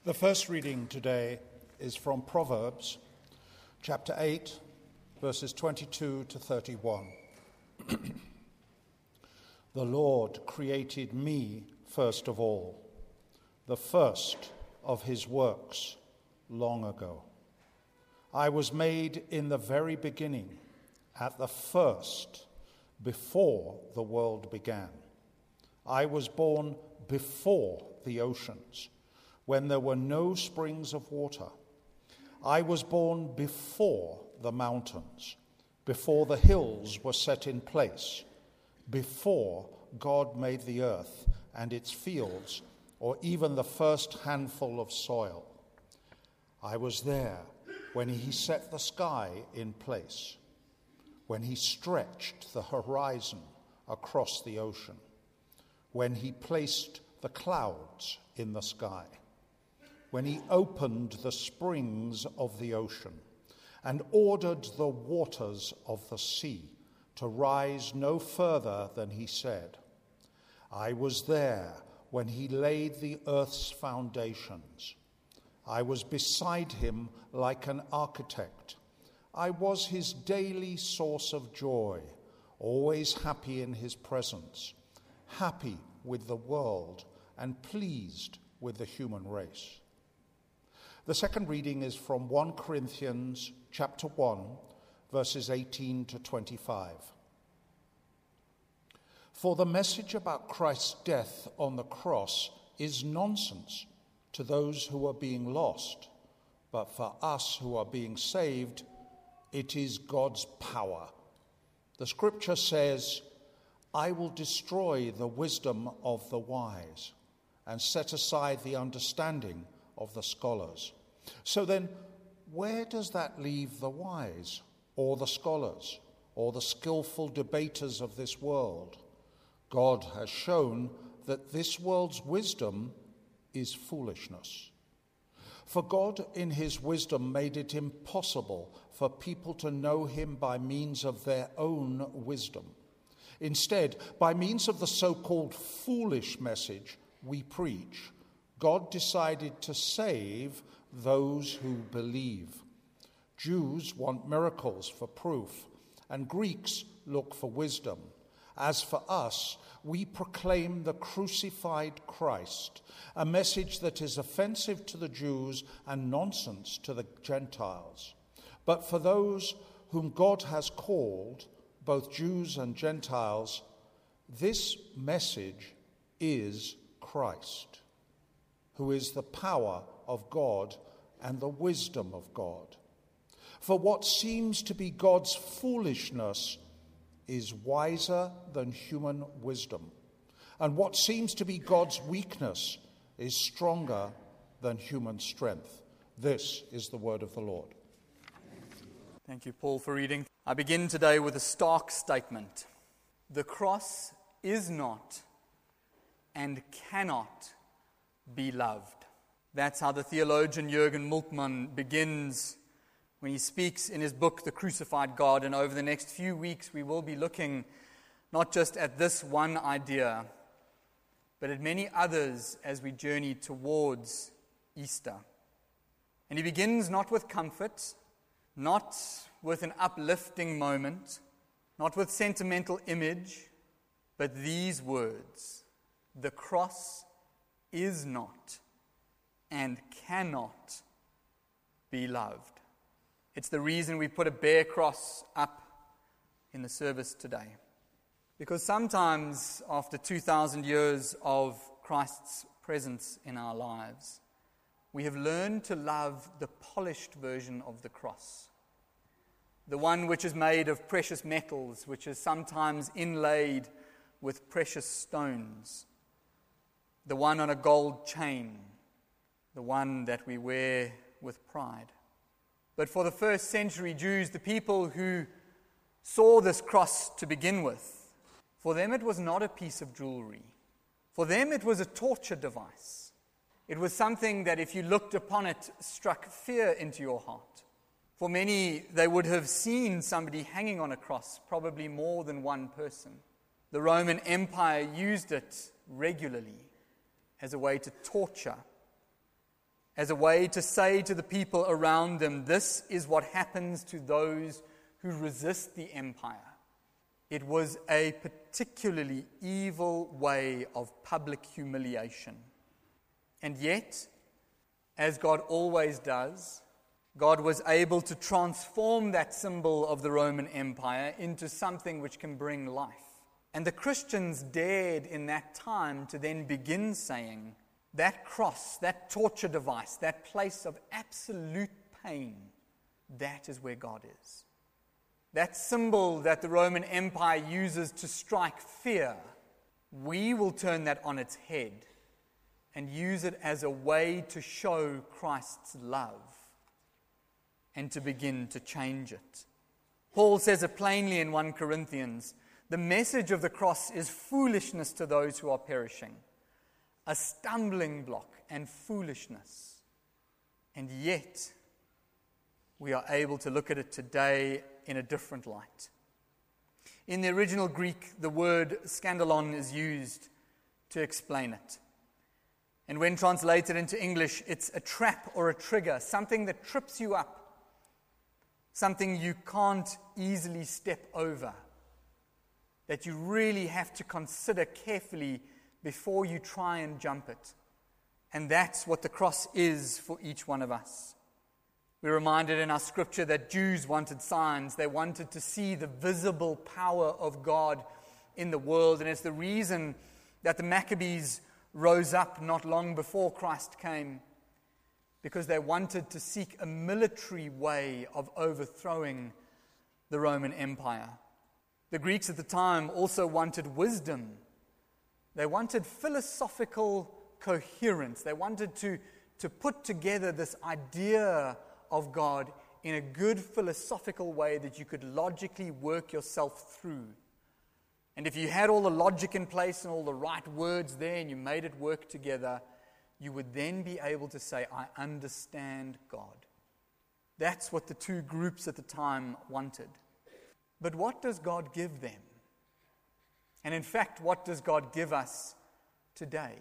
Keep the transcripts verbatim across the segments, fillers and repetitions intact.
The first reading today is from Proverbs, chapter eight, verses twenty-two to thirty-one. The Lord created me first of all, the first of his works long ago. I was made in the very beginning, at the first, before the world began. I was born before the oceans, when there were no springs of water. I was born before the mountains, before the hills were set in place, before God made the earth and its fields, or even the first handful of soil. I was there when he set the sky in place, when he stretched the horizon across the ocean, when he placed the clouds in the sky, when he opened the springs of the ocean and ordered the waters of the sea to rise no further than he said. I was there when he laid the earth's foundations. I was beside him like an architect. I was his daily source of joy, always happy in his presence, happy with the world and pleased with the human race. The second reading is from First Corinthians chapter one, verses eighteen to twenty-five. For the message about Christ's death on the cross is nonsense to those who are being lost, but for us who are being saved, it is God's power. The scripture says, I will destroy the wisdom of the wise and set aside the understanding of the scholars. So then, where does that leave the wise, or the scholars, or the skillful debaters of this world? God has shown that this world's wisdom is foolishness. For God in his wisdom made it impossible for people to know him by means of their own wisdom. Instead, by means of the so-called foolish message we preach, God decided to save those who believe. Jews want miracles for proof, and Greeks look for wisdom. As for us, we proclaim the crucified Christ, a message that is offensive to the Jews and nonsense to the Gentiles. But for those whom God has called, both Jews and Gentiles, this message is Christ, who is the power of God and the wisdom of God. For what seems to be God's foolishness is wiser than human wisdom, and what seems to be God's weakness is stronger than human strength. This is the word of the Lord. Thank you, Paul, for reading. I begin today with a stark statement. The cross is not and cannot be loved. That's how the theologian Jürgen Moltmann begins when he speaks in his book, The Crucified God. And over the next few weeks, we will be looking not just at this one idea, but at many others as we journey towards Easter. And he begins not with comfort, not with an uplifting moment, not with sentimental image, but these words: the cross is not and cannot be loved. It's the reason we put a bare cross up in the service today. Because sometimes after two thousand years of Christ's presence in our lives, we have learned to love the polished version of the cross. The one which is made of precious metals, which is sometimes inlaid with precious stones. The one on a gold chain. The one that we wear with pride. But for the first century Jews, the people who saw this cross to begin with, for them it was not a piece of jewelry. For them it was a torture device. It was something that if you looked upon it, struck fear into your heart. For many, they would have seen somebody hanging on a cross, probably more than one person. The Roman Empire used it regularly as a way to torture as a way to say to the people around them, this is what happens to those who resist the empire. It was a particularly evil way of public humiliation. And yet, as God always does, God was able to transform that symbol of the Roman Empire into something which can bring life. And the Christians dared in that time to then begin saying, that cross, that torture device, that place of absolute pain, that is where God is. That symbol that the Roman Empire uses to strike fear, we will turn that on its head and use it as a way to show Christ's love and to begin to change it. Paul says it plainly in First Corinthians, the message of the cross is foolishness to those who are perishing, a stumbling block and foolishness. And yet, we are able to look at it today in a different light. In the original Greek, the word scandalon is used to explain it. And when translated into English, it's a trap or a trigger, something that trips you up, something you can't easily step over, that you really have to consider carefully before you try and jump it. And that's what the cross is for each one of us. We're reminded in our scripture that Jews wanted signs. They wanted to see the visible power of God in the world. And it's the reason that the Maccabees rose up not long before Christ came, because they wanted to seek a military way of overthrowing the Roman Empire. The Greeks at the time also wanted wisdom. They wanted philosophical coherence. They wanted to, to put together this idea of God in a good philosophical way that you could logically work yourself through. And if you had all the logic in place and all the right words there and you made it work together, you would then be able to say, I understand God. That's what the two groups at the time wanted. But what does God give them? And in fact, what does God give us today?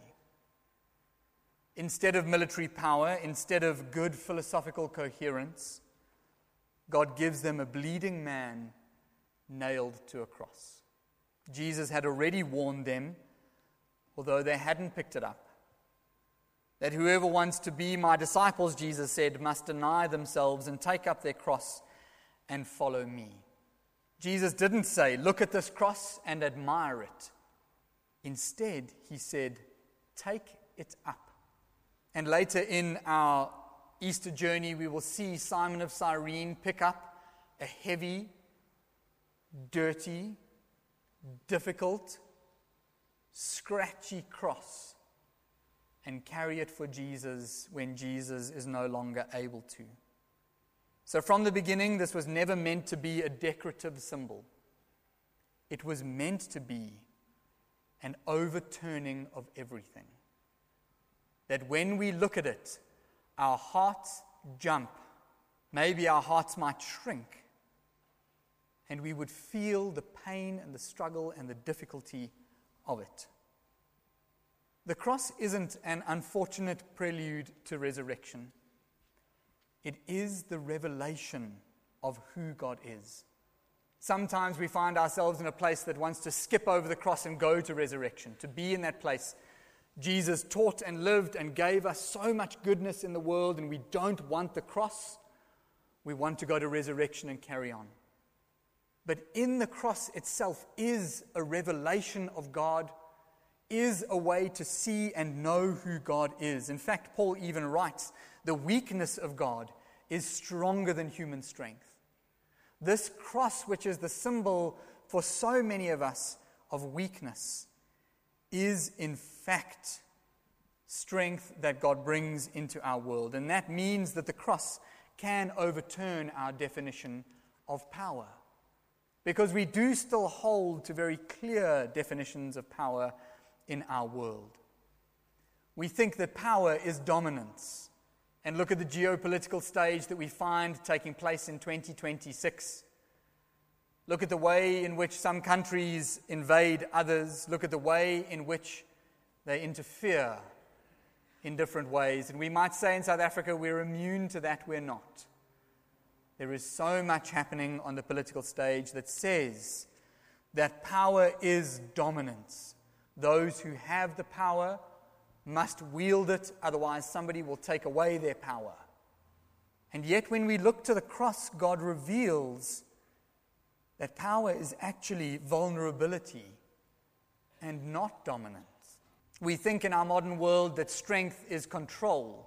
Instead of military power, instead of good philosophical coherence, God gives them a bleeding man nailed to a cross. Jesus had already warned them, although they hadn't picked it up, that whoever wants to be my disciples, Jesus said, must deny themselves and take up their cross and follow me. Jesus didn't say, look at this cross and admire it. Instead, he said, take it up. And later in our Easter journey, we will see Simon of Cyrene pick up a heavy, dirty, difficult, scratchy cross and carry it for Jesus when Jesus is no longer able to. So from the beginning, this was never meant to be a decorative symbol. It was meant to be an overturning of everything. That when we look at it, our hearts jump. Maybe our hearts might shrink. And we would feel the pain and the struggle and the difficulty of it. The cross isn't an unfortunate prelude to resurrection. It is the revelation of who God is. Sometimes we find ourselves in a place that wants to skip over the cross and go to resurrection, to be in that place. Jesus taught and lived and gave us so much goodness in the world, and we don't want the cross. We want to go to resurrection and carry on. But in the cross itself is a revelation of God, is a way to see and know who God is. In fact, Paul even writes, the weakness of God is stronger than human strength. This cross, which is the symbol for so many of us of weakness, is in fact strength that God brings into our world. And that means that the cross can overturn our definition of power. Because we do still hold to very clear definitions of power in our world. We think that power is dominance. And look at the geopolitical stage that we find taking place in twenty twenty-six. Look at the way in which some countries invade others. Look at the way in which they interfere in different ways. And we might say in South Africa we're immune to that. We're not. There is so much happening on the political stage that says that power is dominance. Those who have the power must wield it, otherwise somebody will take away their power. And yet when we look to the cross, God reveals that power is actually vulnerability and not dominance. We think in our modern world that strength is control.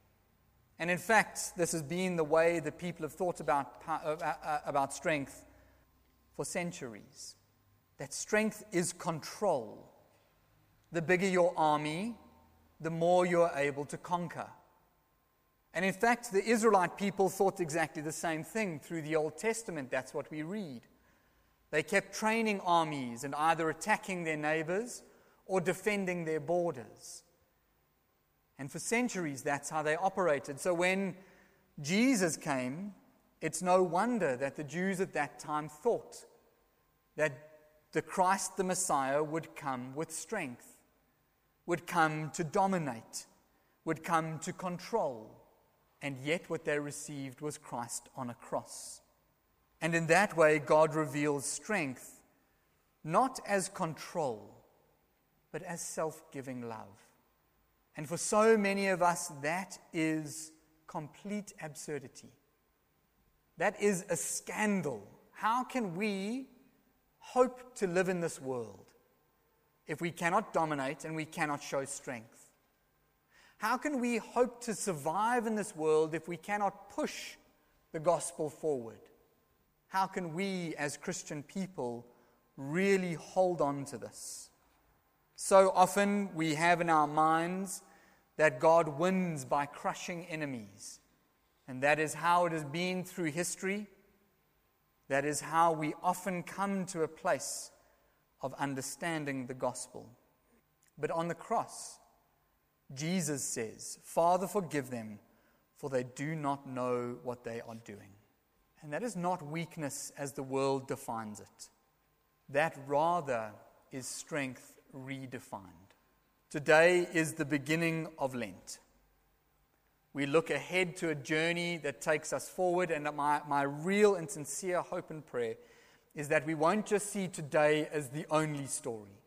And in fact, this has been the way that people have thought about, uh, about strength for centuries. That strength is control. The bigger your army, the more you're able to conquer. And in fact, the Israelite people thought exactly the same thing through the Old Testament. That's what we read. They kept training armies and either attacking their neighbors or defending their borders. And for centuries, that's how they operated. So when Jesus came, it's no wonder that the Jews at that time thought that the Christ, the Messiah, would come with strength, would come to dominate, would come to control. And yet what they received was Christ on a cross. And in that way, God reveals strength, not as control, but as self-giving love. And for so many of us, that is complete absurdity. That is a scandal. How can we hope to live in this world if we cannot dominate and we cannot show strength? How can we hope to survive in this world if we cannot push the gospel forward? How can we as Christian people really hold on to this? So often we have in our minds that God wins by crushing enemies. And that is how it has been through history. That is how we often come to a place of understanding the gospel. But on the cross, Jesus says, "Father, forgive them, for they do not know what they are doing." And that is not weakness as the world defines it. That rather is strength redefined. Today is the beginning of Lent. We look ahead to a journey that takes us forward, and my, my real and sincere hope and prayer is that we won't just see today as the only story.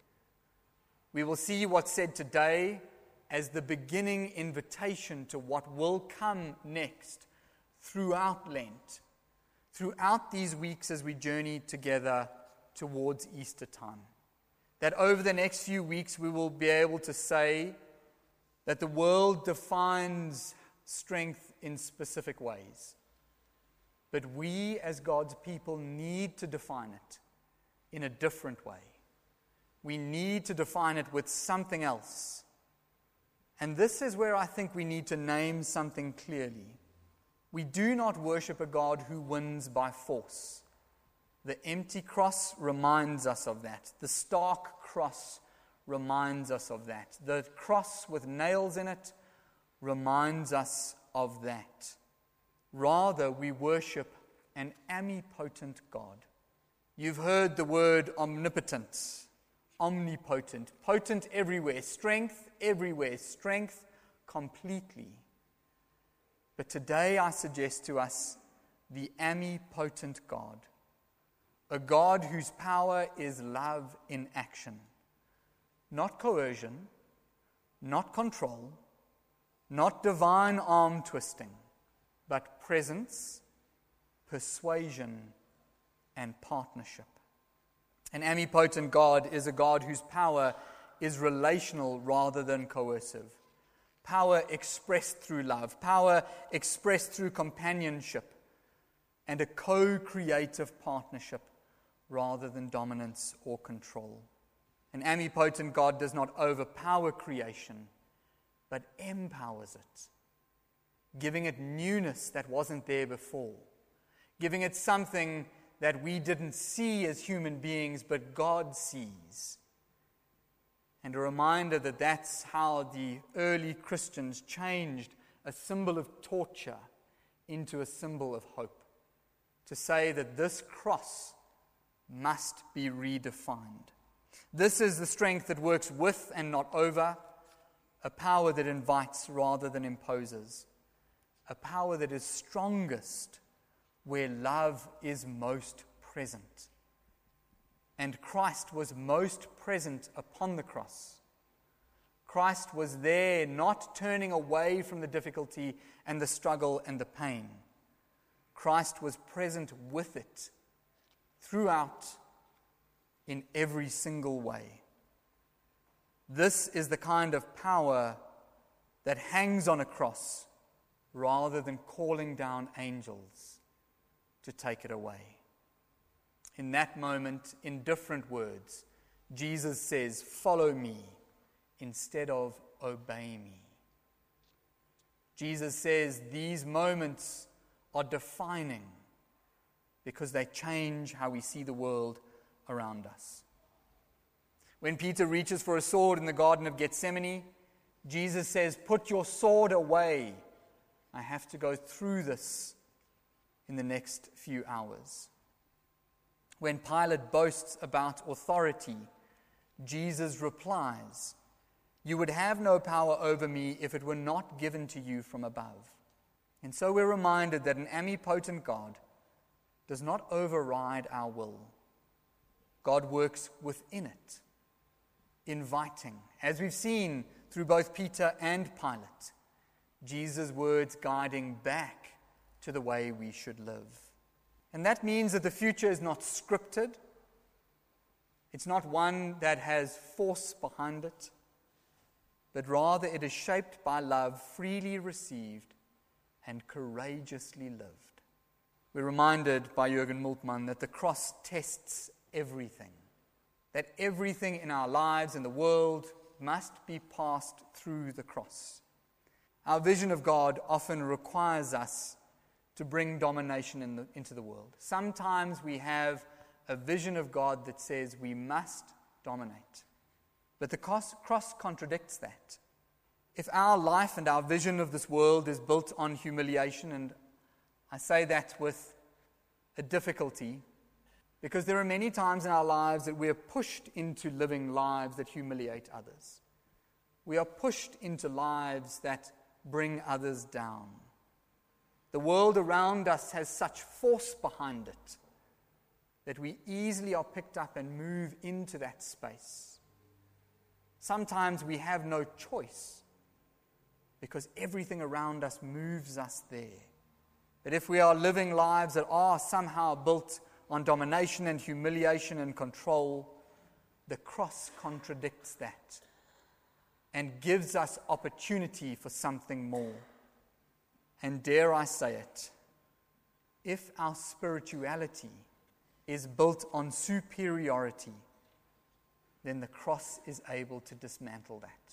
We will see what's said today as the beginning invitation to what will come next throughout Lent, throughout these weeks as we journey together towards Easter time. That over the next few weeks we will be able to say that the world defines strength in specific ways. But we as God's people need to define it in a different way. We need to define it with something else. And this is where I think we need to name something clearly. We do not worship a God who wins by force. The empty cross reminds us of that. The stark cross reminds us of that. The cross with nails in it reminds us of that. Rather, we worship an omnipotent God. You've heard the word omnipotent, omnipotent, potent everywhere, strength everywhere, strength completely. But today I suggest to us the omnipotent God. A God whose power is love in action. Not coercion, not control, not divine arm twisting, but presence, persuasion, and partnership. An omnipotent God is a God whose power is relational rather than coercive. Power expressed through love, power expressed through companionship, and a co-creative partnership rather than dominance or control. An omnipotent God does not overpower creation, but empowers it, giving it newness that wasn't there before, giving it something that we didn't see as human beings, but God sees. And a reminder that that's how the early Christians changed a symbol of torture into a symbol of hope, to say that this cross must be redefined. This is the strength that works with and not over, a power that invites rather than imposes, a power that is strongest where love is most present. And Christ was most present upon the cross. Christ was there, not turning away from the difficulty and the struggle and the pain. Christ was present with it throughout, in every single way. This is the kind of power that hangs on a cross rather than calling down angels to take it away. In that moment, in different words, Jesus says, "Follow me," instead of "obey me." Jesus says these moments are defining because they change how we see the world around us. When Peter reaches for a sword in the Garden of Gethsemane, Jesus says, "Put your sword away. I have to go through this in the next few hours." When Pilate boasts about authority, Jesus replies, "You would have no power over me if it were not given to you from above." And so we're reminded that an omnipotent God does not override our will. God works within it, inviting, as we've seen through both Peter and Pilate, Jesus' words guiding back to the way we should live. And that means that the future is not scripted. It's not one that has force behind it, but rather it is shaped by love freely received and courageously lived. We're reminded by Jürgen Moltmann that the cross tests everything, that everything in our lives and the world must be passed through the cross. Our vision of God often requires us to bring domination in the, into the world. Sometimes we have a vision of God that says we must dominate. But the cross, cross contradicts that. If our life and our vision of this world is built on humiliation, and I say that with a difficulty, because there are many times in our lives that we are pushed into living lives that humiliate others. We are pushed into lives that bring others down. The world around us has such force behind it that we easily are picked up and move into that space. Sometimes we have no choice because everything around us moves us there. But if we are living lives that are somehow built on domination and humiliation and control, the cross contradicts that and gives us opportunity for something more. And dare I say it, if our spirituality is built on superiority, then the cross is able to dismantle that.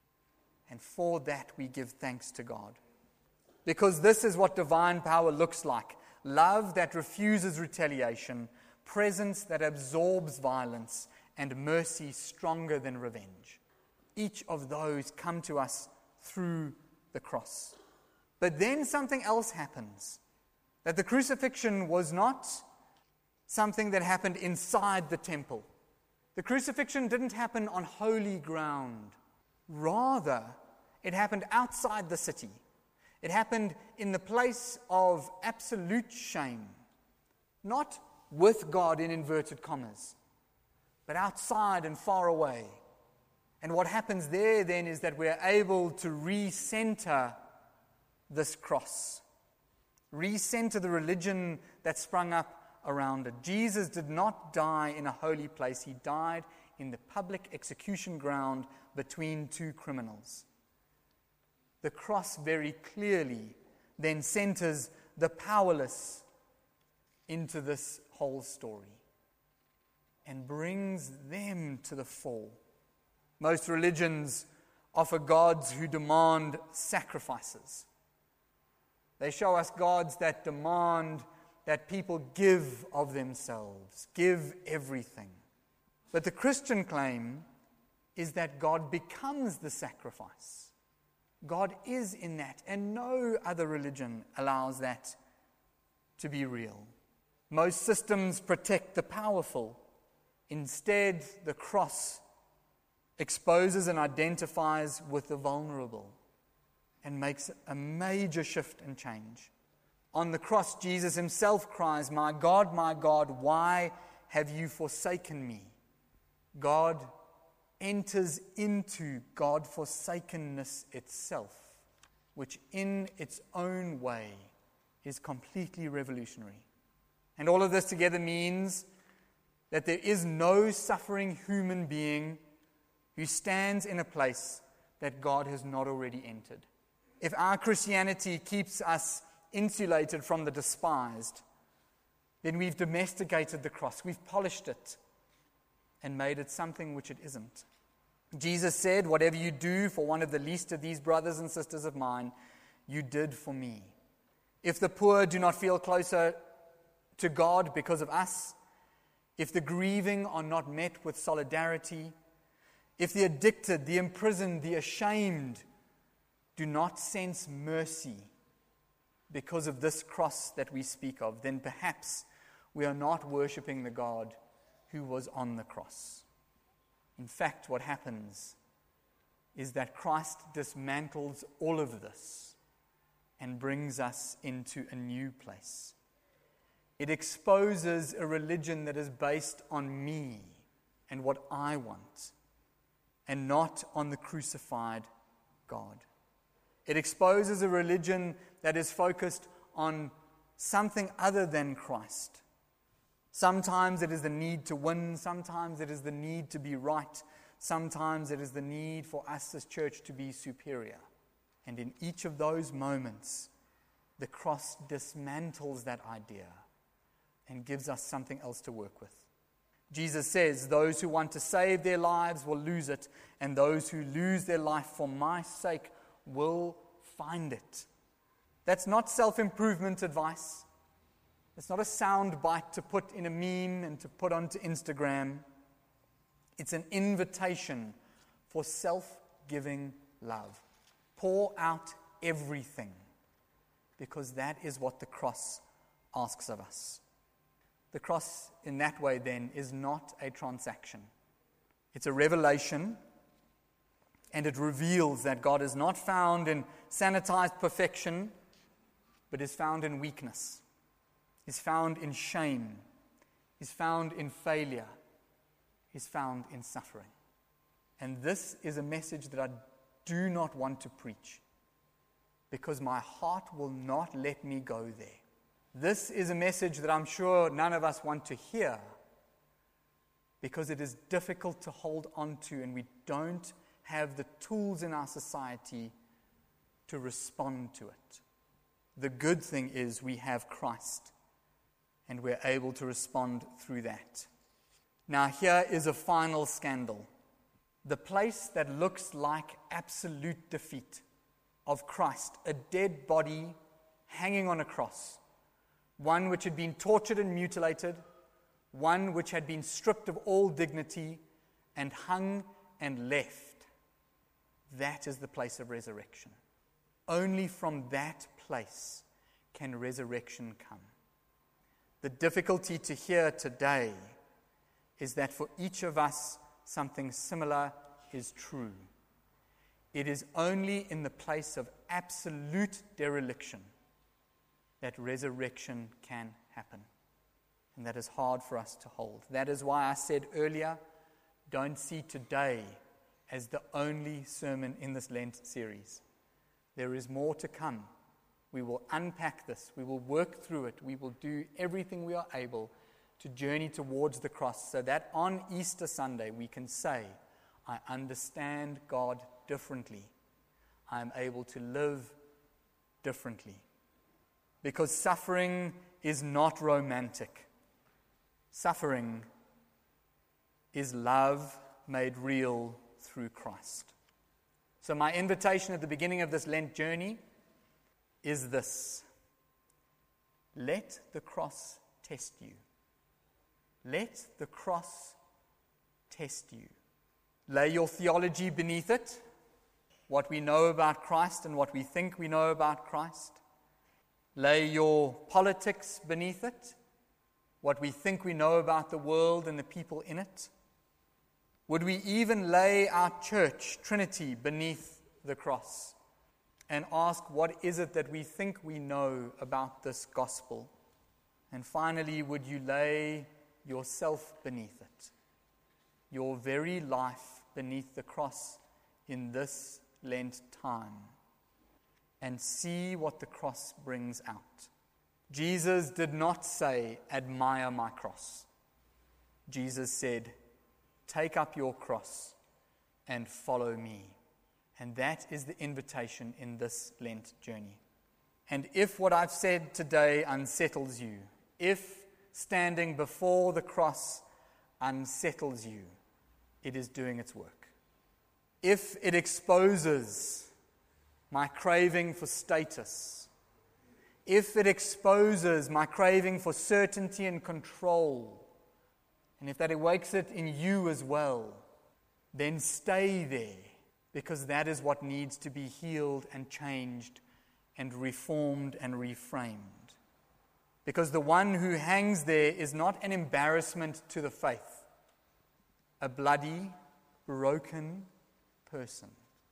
And for that we give thanks to God. Because this is what divine power looks like. Love that refuses retaliation, presence that absorbs violence, and mercy stronger than revenge. Each of those come to us through the cross. But then something else happens. That the crucifixion was not something that happened inside the temple. The crucifixion didn't happen on holy ground. Rather, it happened outside the city. It happened in the place of absolute shame. Not with God in inverted commas, but outside and far away. And what happens there then is that we're able to recenter this cross, recenter the religion that sprung up around it. Jesus did not die in a holy place. He died in the public execution ground between two criminals. The cross very clearly then centers the powerless into this whole story and brings them to the fore. Most religions offer gods who demand sacrifices. They show us gods that demand that people give of themselves, give everything. But the Christian claim is that God becomes the sacrifice. God is in that, and no other religion allows that to be real. Most systems protect the powerful. Instead, the cross exposes and identifies with the vulnerable, and makes a major shift and change. On the cross, Jesus himself cries, "My God, my God, why have you forsaken me?" God enters into God-forsakenness itself, which in its own way is completely revolutionary. And all of this together means that there is no suffering human being who stands in a place that God has not already entered. If our Christianity keeps us insulated from the despised, then we've domesticated the cross, we've polished it, and made it something which it isn't. Jesus said, "Whatever you do for one of the least of these brothers and sisters of mine, you did for me." If the poor do not feel closer to God because of us, if the grieving are not met with solidarity, if the addicted, the imprisoned, the ashamed do not sense mercy because of this cross that we speak of, then perhaps we are not worshiping the God who was on the cross. In fact, what happens is that Christ dismantles all of this and brings us into a new place. It exposes a religion that is based on me and what I want, and not on the crucified God. It exposes a religion that is focused on something other than Christ. Sometimes it is the need to win, sometimes it is the need to be right, sometimes it is the need for us as church to be superior. And in each of those moments, the cross dismantles that idea and gives us something else to work with. Jesus says, "Those who want to save their lives will lose it, and those who lose their life for my sake will find it." That's not self-improvement advice. It's not a sound bite to put in a meme and to put onto Instagram. It's an invitation for self-giving love. Pour out everything, because that is what the cross asks of us. The cross, in that way, then, is not a transaction. It's a revelation, and it reveals that God is not found in sanitized perfection, but is found in weakness, is found in shame, is found in failure, is found in suffering. And this is a message that I do not want to preach, because my heart will not let me go there. This is a message that I'm sure none of us want to hear, because it is difficult to hold on to, and we don't have the tools in our society to respond to it. The good thing is we have Christ, and we're able to respond through that. Now, here is a final scandal. The place that looks like absolute defeat of Christ, a dead body hanging on a cross, one which had been tortured and mutilated, one which had been stripped of all dignity and hung and left. That is the place of resurrection. Only from that place can resurrection come. The difficulty to hear today is that for each of us, something similar is true. It is only in the place of absolute dereliction that resurrection can happen. And that is hard for us to hold. That is why I said earlier, don't see today as the only sermon in this Lent series. There is more to come. We will unpack this. We will work through it. We will do everything we are able to journey towards the cross, so that on Easter Sunday we can say, I understand God differently. I am able to live differently. Because suffering is not romantic. Suffering is love made real through Christ. So my invitation at the beginning of this Lent journey is this: let the cross test you. Let the cross test you. Lay your theology beneath it, what we know about Christ and what we think we know about Christ. Lay your politics beneath it, what we think we know about the world and the people in it. Would we even lay our church, Trinity, beneath the cross and ask, what is it that we think we know about this gospel? And finally, would you lay yourself beneath it, your very life beneath the cross in this Lent time, and see what the cross brings out? Jesus did not say, admire my cross. Jesus said, take up your cross and follow me. And that is the invitation in this Lent journey. And if what I've said today unsettles you, if standing before the cross unsettles you, it is doing its work. If it exposes my craving for status, if it exposes my craving for certainty and control, and if that awakes it in you as well, then stay there, because that is what needs to be healed and changed and reformed and reframed. Because the one who hangs there is not an embarrassment to the faith. A bloody, broken person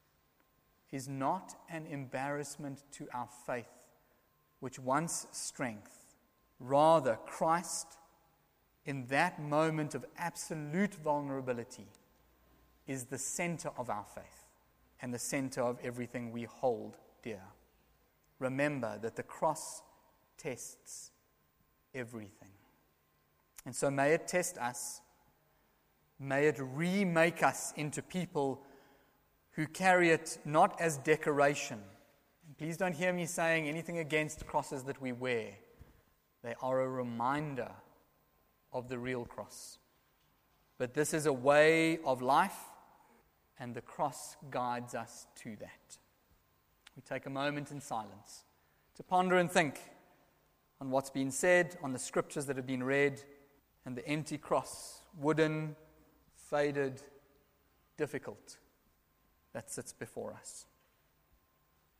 is not an embarrassment to our faith, which wants strength. Rather, Christ, in that moment of absolute vulnerability, is the center of our faith and the center of everything we hold dear. Remember that the cross tests everything. And so may it test us. May it remake us into people who carry it not as decoration. And please don't hear me saying anything against crosses that we wear. They are a reminder of the real cross. But this is a way of life, and the cross guides us to that. We take a moment in silence to ponder and think on what's been said, on the scriptures that have been read, and the empty cross, wooden, faded, difficult, that sits before us.